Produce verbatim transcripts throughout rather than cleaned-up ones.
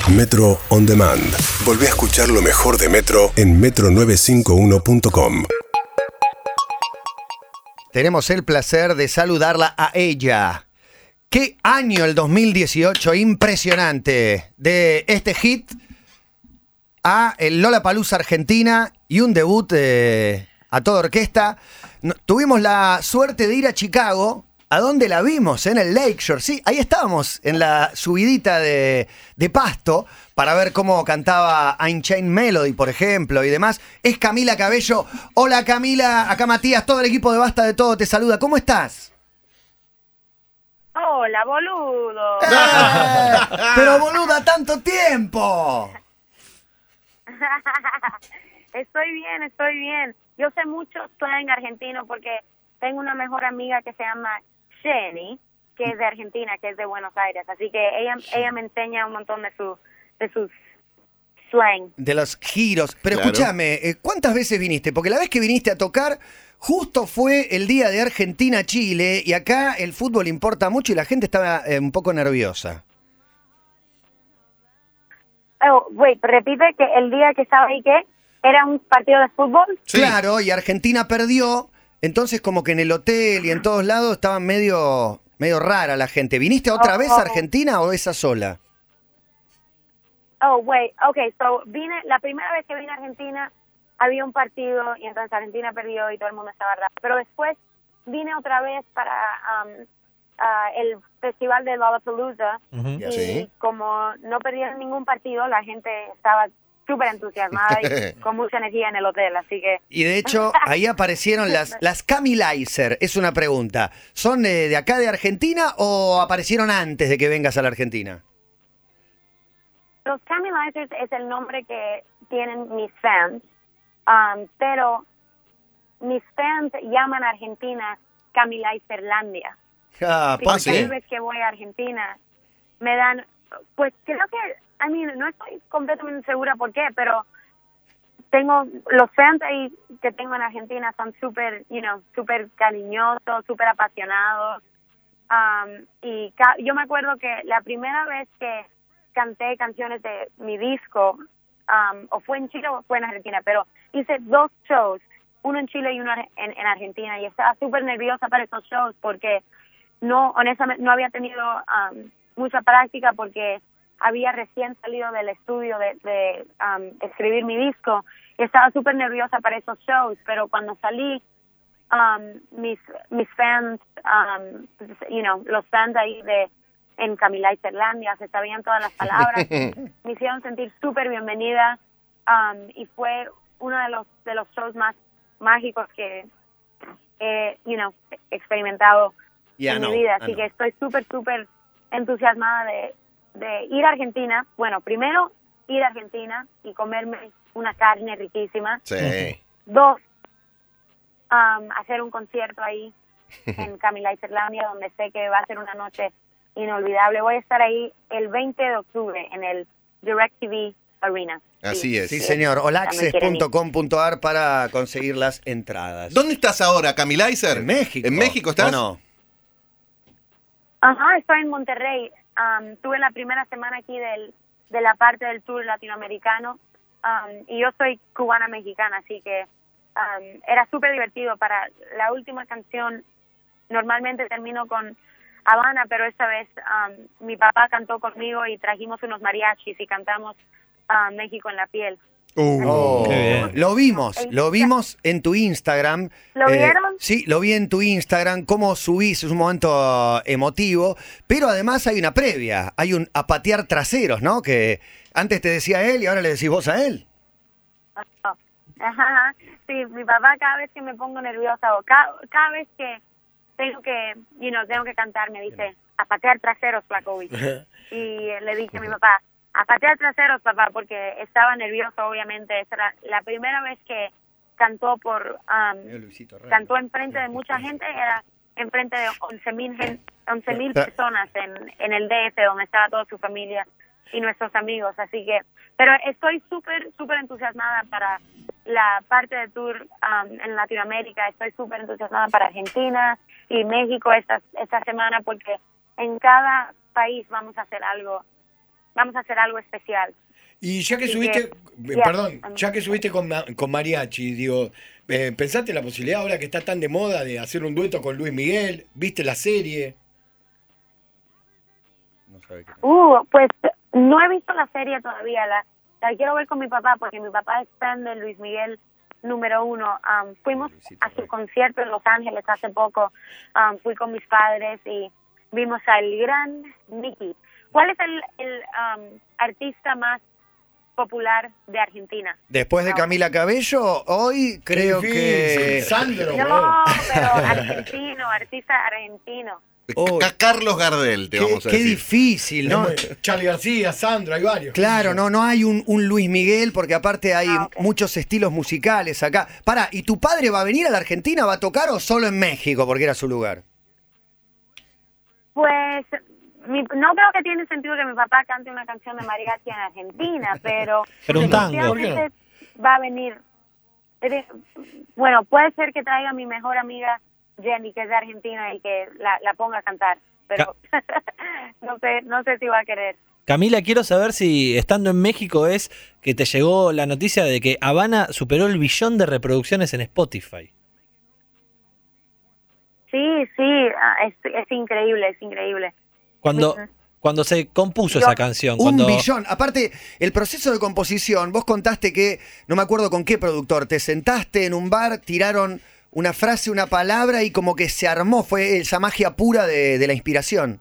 Metro On Demand. Volví a escuchar lo mejor de Metro en metro novecientos cincuenta y uno punto com. Tenemos el placer de saludarla a ella. ¡Qué año el dos mil dieciocho! Impresionante. De este hit a el Lollapalooza Argentina y un debut eh, a toda orquesta. No, tuvimos la suerte de ir a Chicago. ¿A dónde la vimos? En el Lakeshore. Sí, ahí estábamos, en la subidita de, de Pasto, para ver cómo cantaba Unchained Melody, por ejemplo, y demás. Es Camila Cabello. Hola, Camila. Acá Matías, todo el equipo de Basta de Todo te saluda. ¿Cómo estás? Hola, boludo. ¡Eh! Pero, boluda, tanto tiempo. Estoy bien, estoy bien. Yo sé mucho slang argentino porque tengo una mejor amiga que se llama Jenny, que es de Argentina, que es de Buenos Aires. Así que ella ella me enseña un montón de su de sus slang. De los giros. Pero Claro. escúchame, ¿cuántas veces viniste? Porque la vez que viniste a tocar, justo fue el día de Argentina-Chile, y acá el fútbol importa mucho y la gente estaba eh, un poco nerviosa. Oh, wait, repite que el día que estaba ahí, ¿qué? ¿Era un partido de fútbol? Sí. Claro, y Argentina perdió, entonces como que en el hotel y en todos lados estaban medio, medio rara la gente. ¿Viniste otra Oh, vez oh. a Argentina o esa sola? Oh, wait, okay, so vine, la primera vez que vine a Argentina había un partido y entonces Argentina perdió y todo el mundo estaba raro. Pero después vine otra vez para um, ah, el festival de Lollapalooza y Sí. como no perdieron ningún partido, la gente estaba súper entusiasmada y con mucha energía en el hotel, así que... Y de hecho, ahí aparecieron las, las Camilaiser. Es una pregunta. ¿Son eh, de acá de Argentina o aparecieron antes de que vengas a la Argentina? Los Camilizers es el nombre que tienen mis fans, um, pero mis fans llaman a Argentina Camilizerlandia. Ah, Sí, ¿por cada qué? vez que voy a Argentina me dan, pues creo que, I mean, no estoy completamente segura por qué, pero tengo, los fans ahí que tengo en Argentina son súper, you know, súper cariñosos, súper apasionados. Um, y ca- yo me acuerdo que la primera vez que canté canciones de mi disco, um, o fue en Chile o fue en Argentina, pero hice dos shows, uno en Chile y uno en, en Argentina, y estaba súper nerviosa para esos shows porque no, honestamente, no había tenido um, mucha práctica porque había recién salido del estudio de, de um, escribir mi disco y estaba súper nerviosa para esos shows, pero cuando salí, um, mis mis fans, um, you know, los fans ahí de en Camilizerlandia se sabían todas las palabras, me hicieron sentir súper bienvenida, um, y fue uno de los de los shows más mágicos que he, you know, experimentado Ya en no, mi vida, ah, así no. que estoy súper, súper entusiasmada de, de ir a Argentina. Bueno, primero ir a Argentina y comerme una carne riquísima. Sí. Dos, um, hacer un concierto ahí en Camilizerlandia, donde sé que va a ser una noche inolvidable. Voy a estar ahí el veinte de octubre en el DirecTV Arena. Así es. Sí, señor. Olaxes También quieren punto com punto a r para conseguir las entradas. ¿Dónde estás ahora, Camilaiser? En México. ¿En México estás? ¿O no? Ajá, estoy en Monterrey. Um, tuve la primera semana aquí del, de la parte del tour latinoamericano, um, y yo soy cubana-mexicana, así que um, era súper divertido. Para la última canción, normalmente termino con Habana, pero esta vez um, mi papá cantó conmigo y trajimos unos mariachis y cantamos uh, México en la piel. Oh, Qué bien. lo vimos, En- lo vimos en tu Instagram. ¿Lo vieron? Sí, lo vi en tu Instagram, cómo subís, es un momento emotivo, pero además hay una previa, hay un a patear traseros, ¿no? Que antes te decía él y ahora le decís vos a él. Oh, ajá, sí, mi papá cada vez que me pongo nerviosa o cada, cada vez que tengo que, you know, tengo que cantar me dice, a patear traseros, Flacovic. Y le dije a mi papá, a patear traseros, papá, porque estaba nervioso, obviamente. Esa era la primera vez que cantó por, um, cantó enfrente de mucha gente, era enfrente de once mil personas en, en el D F, donde estaba toda su familia y nuestros amigos, así que, pero estoy súper, súper entusiasmada para la parte de tour um, en Latinoamérica. Estoy súper entusiasmada para Argentina y México esta, esta semana, porque en cada país vamos a hacer algo vamos a hacer algo especial. Y ya que Así subiste, que, eh, yeah. perdón, ya que subiste con, ma- con mariachi, digo, eh, ¿pensaste en la posibilidad ahora que está tan de moda de hacer un dueto con Luis Miguel? ¿Viste la serie? No sabe qué. Uh, pues no he visto la serie todavía, la, la quiero ver con mi papá porque mi papá es fan de Luis Miguel número uno. Um, fuimos Luisito a su Rey. concierto en Los Ángeles hace poco, um, fui con mis padres y vimos al gran Nicky. ¿Cuál es el, el um, artista más popular de Argentina? Después de Camila Cabello, hoy creo Qué que... difícil. Sandro, No, boludo. pero argentino, artista argentino. Oh, Ca- Carlos Gardel, te Qué, vamos a qué decir. difícil, ¿no? Charlie García, Sandro, hay varios. Claro, no, no hay un, un Luis Miguel porque aparte hay Ah, ok. muchos estilos musicales acá. Pará, ¿y tu padre va a venir a la Argentina, va a tocar o solo en México porque era su lugar? Pues mi- no creo que tiene sentido que mi papá cante una canción de mariachi en Argentina, pero Pero un tango. definitivamente va a venir. Eh, Bueno, puede ser que traiga a mi mejor amiga Jenny, que es de Argentina, y que la, la ponga a cantar, pero no sé, no sé si va a querer. Camila, quiero saber si estando en México es que te llegó la noticia de que Habana superó el billón de reproducciones en Spotify. Sí, sí, ah, es, es increíble, es increíble. Cuando, Ujú. cuando se compuso Yo- esa canción. Un Cuando, billón. Aparte, el proceso de composición, vos contaste que, no me acuerdo con qué productor, te sentaste en un bar, tiraron una frase, una palabra y como que se armó, fue esa magia pura de, de la inspiración.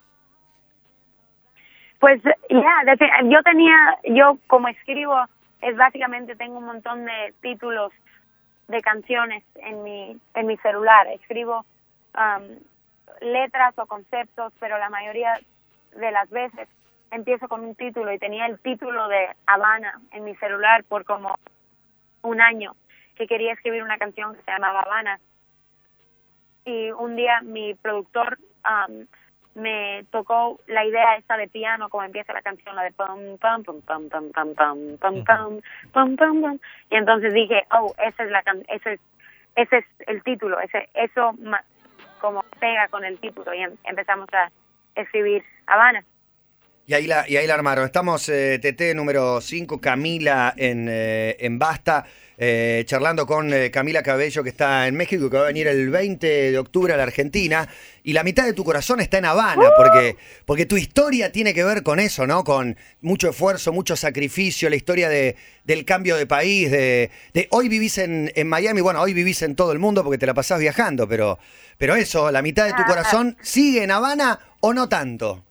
Pues ya, defi- yo tenía, yo como escribo, es básicamente tengo un montón de títulos de canciones en mi en mi celular. Escribo um, letras o conceptos, pero la mayoría de las veces empiezo con un título y tenía el título de Habana en mi celular por como un año que quería escribir una canción que se llamaba Habana. Y un día mi productor um, me tocó la idea esta de piano, como empieza la canción, la de pam pam pam pam pam pam pam pam pam pam pam pam, y entonces dije, oh, esa es la can ese es ese es el título, ese eso ma- como pega con el título, y em- empezamos a escribir Habana. Y ahí la, y ahí la armaron. Estamos, eh, T T número cinco, Camila en, eh, en Basta, eh, charlando con eh, Camila Cabello, que está en México y que va a venir el veinte de octubre a la Argentina. Y la mitad de tu corazón está en Habana, porque, porque tu historia tiene que ver con eso, ¿no? Con mucho esfuerzo, mucho sacrificio, la historia de, del cambio de país, de, de hoy vivís en, en Miami, bueno, hoy vivís en todo el mundo porque te la pasás viajando, pero, pero eso, la mitad de tu corazón sigue en Habana o no tanto.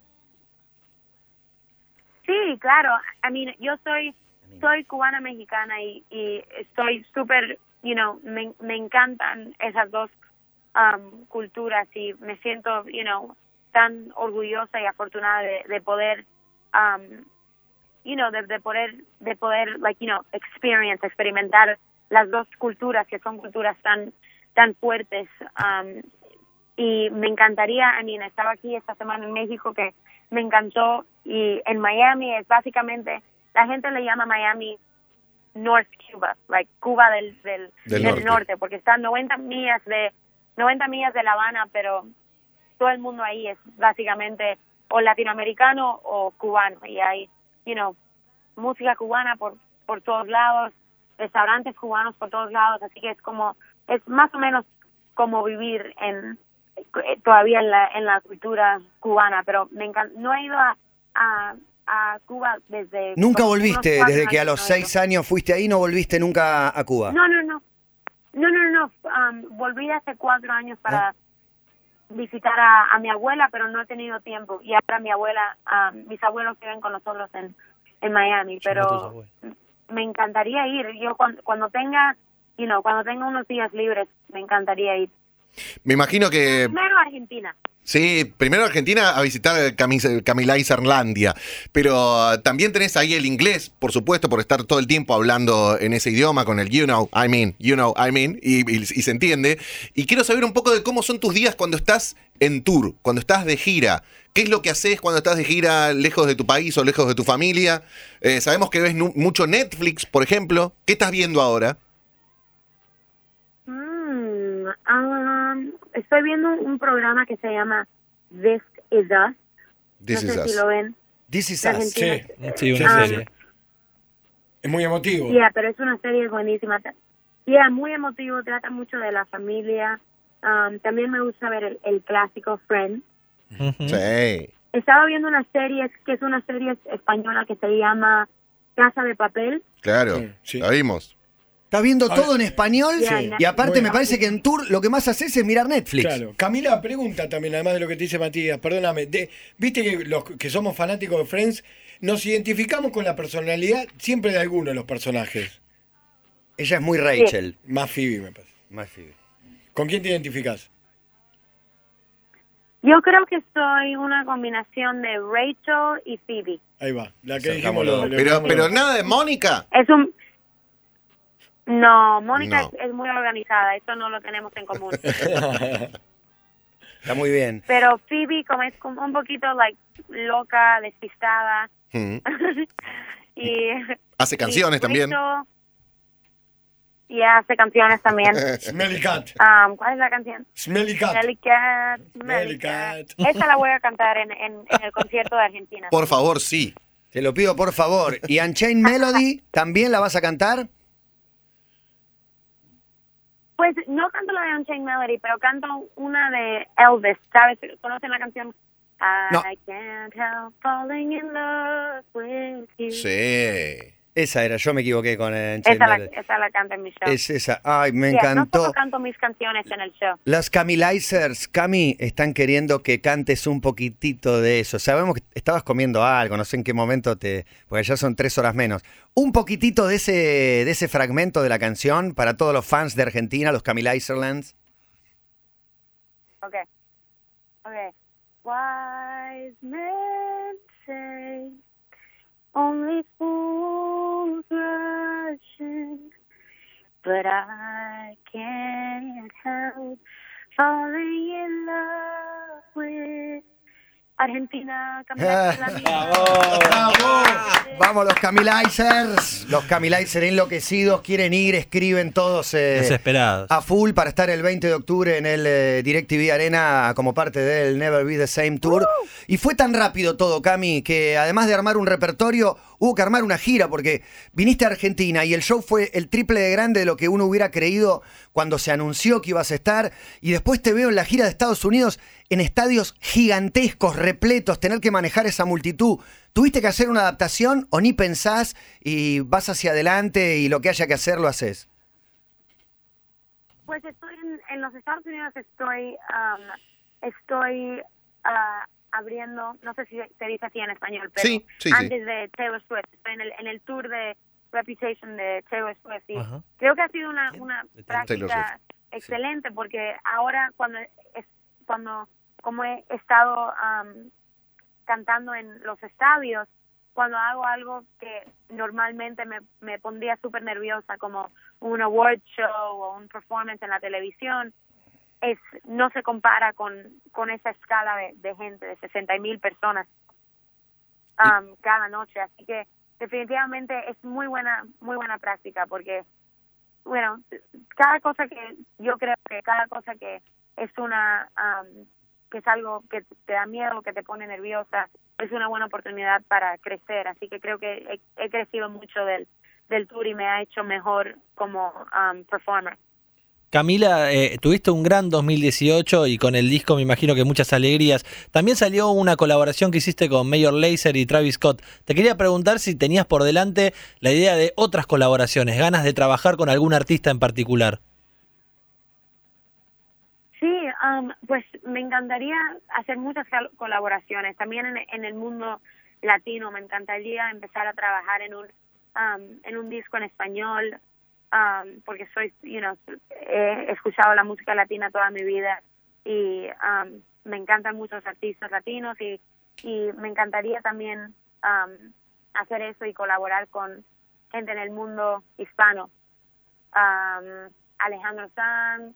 Sí, claro. I mean, yo soy soy cubana mexicana y, y estoy súper, you know, me, me encantan esas dos um, culturas y me siento, you know, tan orgullosa y afortunada de, de poder, um, you know, de, de poder, de poder, like, you know, experience, experimentar las dos culturas que son culturas tan, tan fuertes. Um, y me encantaría, I mean, estaba aquí esta semana en México que me encantó, y en Miami es básicamente, la gente le llama Miami North Cuba, like Cuba del, del, Del del norte. norte. porque está noventa millas de noventa millas de La Habana, pero todo el mundo ahí es básicamente o latinoamericano o cubano, y hay, you know, música cubana por por todos lados, restaurantes cubanos por todos lados, así que es como, es más o menos como vivir en todavía en la en la cultura cubana, pero me encanta. No he ido a, a, a Cuba desde... ¿Nunca como volviste, unos cuatro desde que a años los no he ido. seis años fuiste ahí, no volviste nunca a Cuba? No, no, no. No, no, no. Um, volví hace cuatro años para visitar a, a mi abuela, pero no he tenido tiempo. Y ahora mi abuela, um, mis abuelos viven con nosotros en, en Miami, Llama a tus pero abuelos. me encantaría ir. Yo cuando, cuando tenga, you know, cuando tenga unos días libres, me encantaría ir. Me imagino que, Primero a Argentina. sí, primero Argentina a visitar Camis- Camila Isarlandia, pero uh, también tenés ahí el inglés, por supuesto, por estar todo el tiempo hablando en ese idioma con el you know, I mean, you know, I mean, y, y- y se entiende. Y quiero saber un poco de cómo son tus días cuando estás en tour, cuando estás de gira. ¿Qué es lo que haces cuando estás de gira lejos de tu país o lejos de tu familia? Eh, sabemos que ves nu- mucho Netflix, por ejemplo. ¿Qué estás viendo ahora? Mm, um, estoy viendo un programa que se llama This Is Us. This no is sé us. si lo ven. This Is de Us. Argentina. Sí, Sí, Sí, una sí, serie. es muy emotivo. Yeah, pero es una serie buenísima. Yeah, muy emotivo, trata mucho de la familia. Um, también me gusta ver el, el clásico Friends. Ujú. Sí. Estaba viendo una serie que es una serie española que se llama Casa de Papel. Claro. Sí, sí. La vimos. Estás viendo Ah, todo en español sí. y aparte Muy me parece que en tour lo que más haces es mirar Netflix. Claro. Camila, pregunta también, además de lo que te dice Matías, perdóname. De, Viste que los que somos fanáticos de Friends, nos identificamos con la personalidad siempre de alguno de los personajes. Ella es muy Rachel. Más Phoebe, me parece. Más Phoebe. ¿Con quién te identificás? Yo creo que soy una combinación de Rachel y Phoebe. Ahí va. La que Sacamos dijimos. los- lo- le Pero, ponemos pero los- nada de Mónica. Es un... No, Mónica No. Es, es muy organizada, eso no lo tenemos en común. Está muy bien. Pero Phoebe como es como un poquito like loca, despistada. Mm. y Hace canciones y también. Rachel- Y hace canciones también. Smelly Cat. Um, ¿Cuál es la canción? Smelly Cat. Smelly Cat. Smelly Smelly Cat. Cat. Esa la voy a cantar en, en, en el concierto de Argentina. Por favor, sí. Te lo pido por favor. ¿Y Unchained Melody también la vas a cantar? Pues no canto la de Unchained Melody, pero canto una de Elvis. ¿Sabes? ¿Conocen la canción? I No. can't help falling in love with you. Sí. Esa era, yo me equivoqué con Unchained Esa la, Melody. esa la canto en mi show. Es esa. Ay, me Yeah, no encantó. solo canto mis canciones en el show. Las Camilizers, Cami, están queriendo que cantes un poquitito de eso. Sabemos que estabas comiendo algo, no sé en qué momento te... Porque ya son tres horas menos. Un poquitito de ese, de ese fragmento de la canción para todos los fans de Argentina, los Camilizerlands. Okay. Okay. Wise men say only fools rush in, but I can't help falling in love with Argentina. Camila, Vamos los Camilizers. Los Camilizers enloquecidos quieren ir, escriben todos eh, Desesperados. a full para estar el veinte de octubre en el eh, DirecTV Arena como parte del Never Be the Same Tour. Y fue tan rápido todo, Cami, que además de armar un repertorio, hubo que armar una gira porque viniste a Argentina y el show fue el triple de grande de lo que uno hubiera creído cuando se anunció que ibas a estar. Y después te veo en la gira de Estados Unidos en estadios gigantescos, repletos, tener que manejar esa multitud. ¿Tuviste que hacer una adaptación o ni pensás y vas hacia adelante y lo que haya que hacer lo haces? Pues estoy en, en los Estados Unidos, estoy um, estoy ah, abriendo, no sé si se dice así en español, pero Sí, sí, sí. antes de Taylor Swift, estoy en el, en el tour de Reputation de Taylor Swift y Ajá. creo que ha sido una, una De Taylor práctica excelente porque ahora cuando es, cuando como he estado um, cantando en los estadios, cuando hago algo que normalmente me, me pondría súper nerviosa, como un award show o un performance en la televisión, es no se compara con, con esa escala de, de gente, de sesenta mil personas um, cada noche. Así que definitivamente es muy buena, muy buena práctica porque, bueno, cada cosa que, yo creo que cada cosa que es una... Um, que es algo que te da miedo, que te pone nerviosa, es una buena oportunidad para crecer. Así que creo que he, he crecido mucho del, del tour y me ha hecho mejor como um, performer. Camila, eh, tuviste un gran dos mil dieciocho y con el disco me imagino que muchas alegrías. También salió una colaboración que hiciste con Major Lazer y Travis Scott. Te quería preguntar si tenías por delante la idea de otras colaboraciones, ganas de trabajar con algún artista en particular. Sí, um, pues me encantaría hacer muchas colaboraciones. También en, en el mundo latino me encantaría empezar a trabajar en un um, en un disco en español, um, porque soy, you know, he escuchado la música latina toda mi vida y um, me encantan muchos artistas latinos y, y me encantaría también um, hacer eso y colaborar con gente en el mundo hispano. Um, Alejandro Sanz,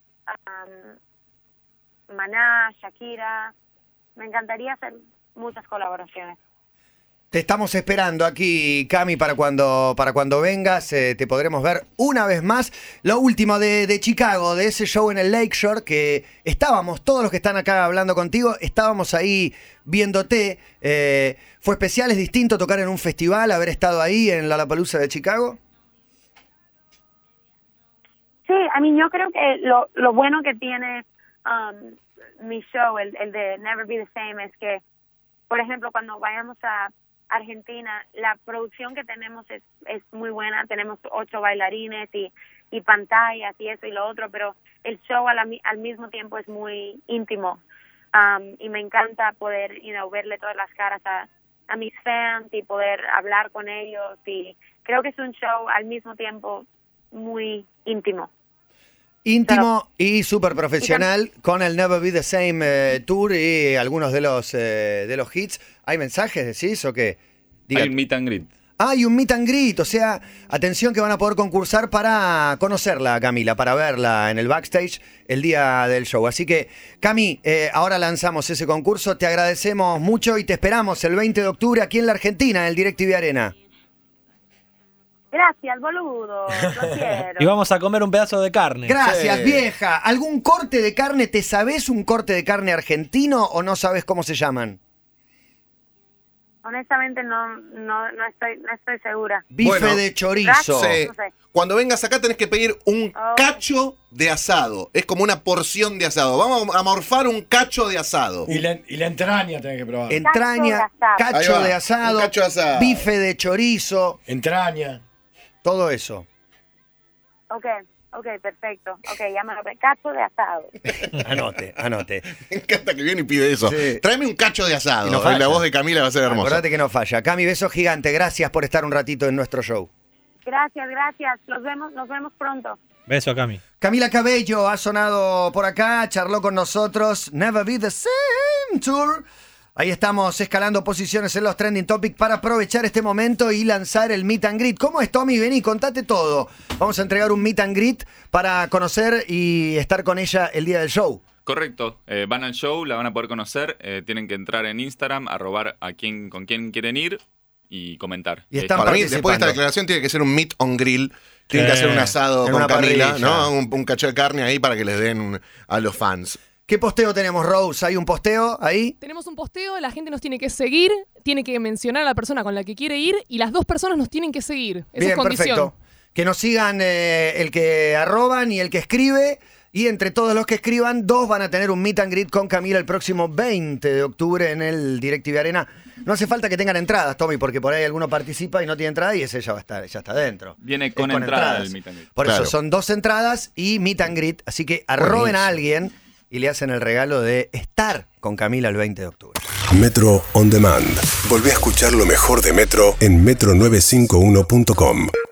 Um, Maná, Shakira. Me encantaría hacer muchas colaboraciones. Te estamos esperando aquí, Cami, para cuando, para cuando vengas. Eh, te podremos ver una vez más. Lo último de, de Chicago, de ese show en el Lakeshore, que estábamos, todos los que están acá hablando contigo, estábamos ahí viéndote. Eh, ¿Fue especial? ¿Es distinto tocar en un festival, haber estado ahí en Lollapalooza de Chicago? Sí, a mí yo creo que lo, lo bueno que tiene um, mi show, el, el de Never Be the Same, es que, por ejemplo, cuando vayamos a Argentina, la producción que tenemos es, es muy buena. Tenemos ocho bailarines y, y pantallas y eso y lo otro, pero el show al, al mismo tiempo es muy íntimo. Um, y me encanta poder, you know, verle todas las caras a, a mis fans y poder hablar con ellos. Y creo que es un show al mismo tiempo muy íntimo. Íntimo Pero, y súper profesional, y con el Never Be the Same eh, Tour y algunos de los eh, de los hits. ¿Hay mensajes, decís, o qué? Diga. Hay un meet and greet. Ah, hay un meet and greet, o sea, atención que van a poder concursar para conocerla, Camila, para verla en el backstage el día del show. Así que, Cami, eh, ahora lanzamos ese concurso, te agradecemos mucho y te esperamos el veinte de octubre aquí en la Argentina, en el DirecTV Arena. Gracias, boludo. Lo quiero. Y vamos a comer un pedazo de carne. Gracias, Sí. vieja. ¿Algún corte de carne? ¿Te sabés un corte de carne argentino o no sabes cómo se llaman? Honestamente no, no, no estoy, no estoy segura. Bife Bueno, de chorizo. Sí. No sé. Cuando vengas acá tenés que pedir un Oh. cacho de asado. Es como una porción de asado. Vamos a morfar un cacho de asado. Y la, y la entraña tenés que probar. Entraña, Cacho de Ahí cacho va, de asado, un cacho de asado. bife de chorizo, Entraña. todo eso. Ok, ok, perfecto. Ok, ya me lo cacho de asado. Anote, anote. Me encanta que viene y pide eso. Sí. Tráeme un cacho de asado. Y no falla. La voz de Camila va a ser hermosa. Acordate que no falla. Cami, beso gigante. Gracias por estar un ratito en nuestro show. Gracias, gracias. Nos vemos, nos vemos pronto. Beso, Cami. Camila Cabello ha sonado por acá, charló con nosotros. Never Be the Same Tour. Ahí estamos escalando posiciones en los Trending Topics para aprovechar este momento y lanzar el Meet and Greet. ¿Cómo es, Tommy? Vení, contate todo. Vamos a entregar un Meet and Greet para conocer y estar con ella el día del show. Correcto. Eh, van al show, la van a poder conocer. Eh, tienen que entrar en Instagram, arrobar a quien, con quién quieren ir y comentar. Y Eh, están Para mí, participando. después de esta declaración, tiene que ser un meet on grill. Tienen que Sí. hacer un asado En con una Camila, parrilla. ¿no? Un, un cacho de carne ahí para que les den un- a los fans. ¿Qué posteo tenemos, Rose? ¿Hay un posteo ahí? Tenemos un posteo, la gente nos tiene que seguir, tiene que mencionar a la persona con la que quiere ir y las dos personas nos tienen que seguir. Esa Bien, es condición. perfecto. Que nos sigan eh, el que arroban y el que escribe. Y entre todos los que escriban, dos van a tener un meet and greet con Camila el próximo veinte de octubre en el DirecTV Arena. No hace falta que tengan entradas, Tommy, porque por ahí alguno participa y no tiene entrada y ese ya va a estar, ya está dentro. Viene Es con entrada entradas. el meet and greet. Por Claro. eso son dos entradas y meet and greet. Así que arroben Buenísimo. a alguien y le hacen el regalo de estar con Camila el veinte de octubre. Metro On Demand. Volvé a escuchar lo mejor de Metro en metro novecientos cincuenta y uno punto com.